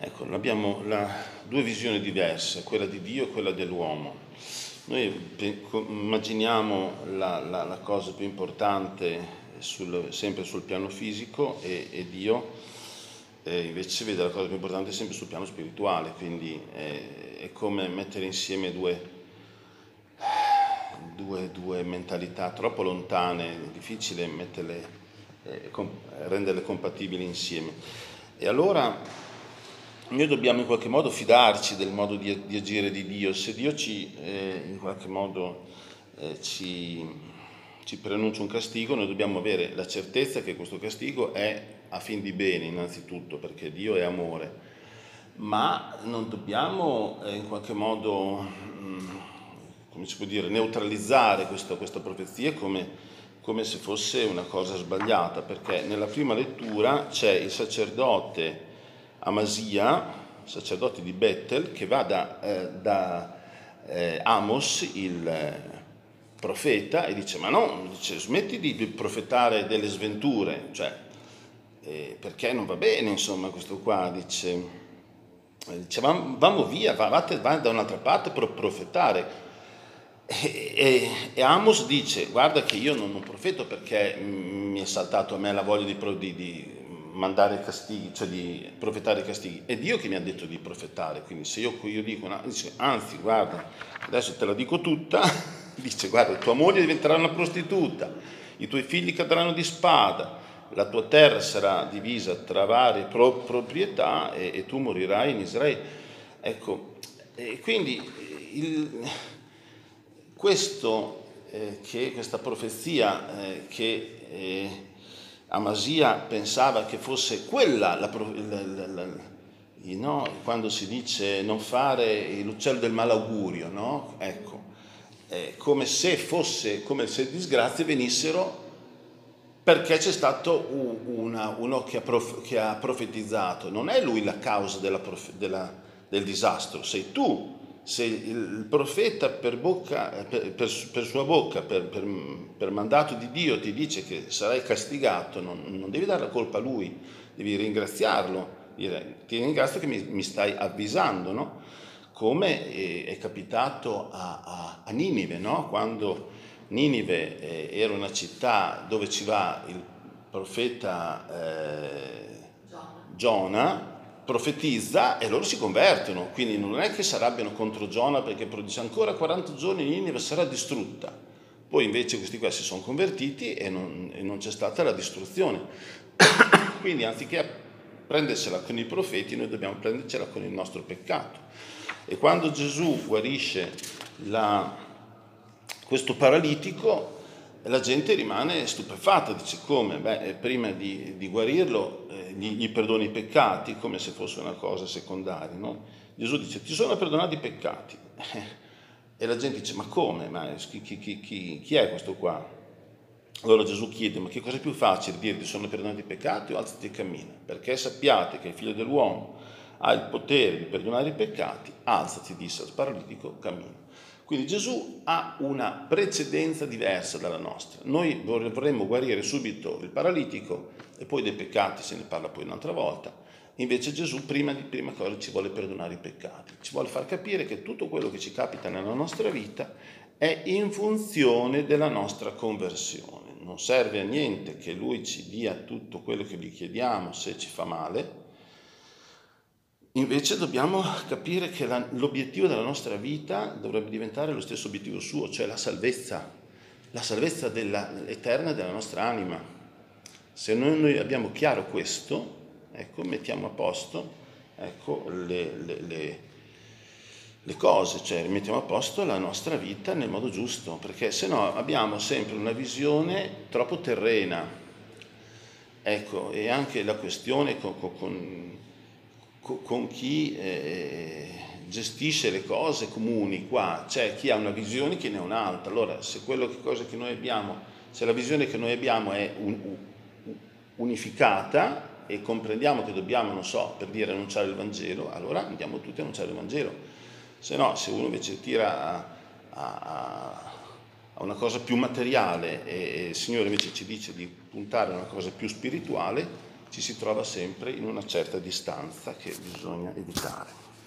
Ecco, abbiamo due visioni diverse, quella di Dio e quella dell'uomo. Noi immaginiamo la cosa più importante sempre sul piano fisico e Dio invece vede la cosa più importante sempre sul piano spirituale, quindi è come mettere insieme due mentalità troppo lontane, è difficile renderle compatibili insieme. E allora noi dobbiamo in qualche modo fidarci del modo di agire di Dio. Se Dio in qualche modo ci preannuncia un castigo, noi dobbiamo avere la certezza che questo castigo è a fin di bene, innanzitutto, perché Dio è amore, ma non dobbiamo in qualche modo, come si può dire, neutralizzare questa profezia come se fosse una cosa sbagliata, perché nella prima lettura c'è il sacerdote Amasia, sacerdote di Betel, che va da Amos, il profeta, e dice: ma no, smetti di profetare delle sventure, cioè perché non va bene, insomma, questo qua, dice vamo via, va da un'altra parte per profetare. E Amos dice: guarda che io non profeto perché mi è saltato a me la voglia di mandare castighi, cioè di profetare castighi, è Dio che mi ha detto di profetare, quindi se io dico, dice, anzi guarda, adesso te la dico tutta, dice: guarda, tua moglie diventerà una prostituta, i tuoi figli cadranno di spada, la tua terra sarà divisa tra varie proprietà e tu morirai in Israele. Ecco, e quindi questa profezia che Amasia pensava che fosse quella, quando si dice non fare l'uccello del malaugurio, no? Ecco, come se disgrazie venissero perché c'è stato uno che ha profetizzato. Non è lui la causa del disastro, sei tu. Se il profeta per sua bocca, per mandato di Dio ti dice che sarai castigato, non devi dare la colpa a lui, devi ringraziarlo, dire: ti ringrazio che mi stai avvisando, no? Come è capitato a Ninive, no? Quando Ninive era una città dove ci va il profeta Giona, profetizza e loro si convertono, quindi non è che si arrabbiano contro Giona perché dice: ancora 40 giorni Ninive sarà distrutta. Poi invece questi qua si sono convertiti e non c'è stata la distruzione. Quindi anziché prendersela con i profeti, noi dobbiamo prendercela con il nostro peccato. E quando Gesù guarisce questo paralitico, la gente rimane stupefatta, dice: come? Prima di guarirlo gli perdoni i peccati, come se fosse una cosa secondaria, no? Gesù dice: ti sono perdonati i peccati. E la gente dice: ma come? Ma chi è questo qua? Allora Gesù chiede: ma che cosa è più facile, dire ti sono perdonati i peccati o alzati e cammina? Perché sappiate che il figlio dell'uomo ha il potere di perdonare i peccati, alzati, disse al paralitico, cammina. Quindi Gesù ha una precedenza diversa dalla nostra. Noi vorremmo guarire subito il paralitico e poi dei peccati se ne parla poi un'altra volta. Invece Gesù prima cosa ci vuole perdonare i peccati, ci vuole far capire che tutto quello che ci capita nella nostra vita è in funzione della nostra conversione. Non serve a niente che Lui ci dia tutto quello che gli chiediamo se ci fa male. Invece dobbiamo capire che l'obiettivo della nostra vita dovrebbe diventare lo stesso obiettivo suo, cioè la salvezza eterna della nostra anima. Se noi abbiamo chiaro questo, ecco, mettiamo a posto, ecco, le cose, cioè mettiamo a posto la nostra vita nel modo giusto, perché se no abbiamo sempre una visione troppo terrena. Ecco, e anche la questione con chi gestisce le cose comuni qua, c'è chi ha una visione, chi ne ha un'altra. Allora, se la visione che noi abbiamo è unificata e comprendiamo che dobbiamo, non so, per dire annunciare il Vangelo, allora andiamo tutti a annunciare il Vangelo. Se no, se uno invece tira a una cosa più materiale e il Signore invece ci dice di puntare a una cosa più spirituale, ci si trova sempre in una certa distanza che bisogna evitare.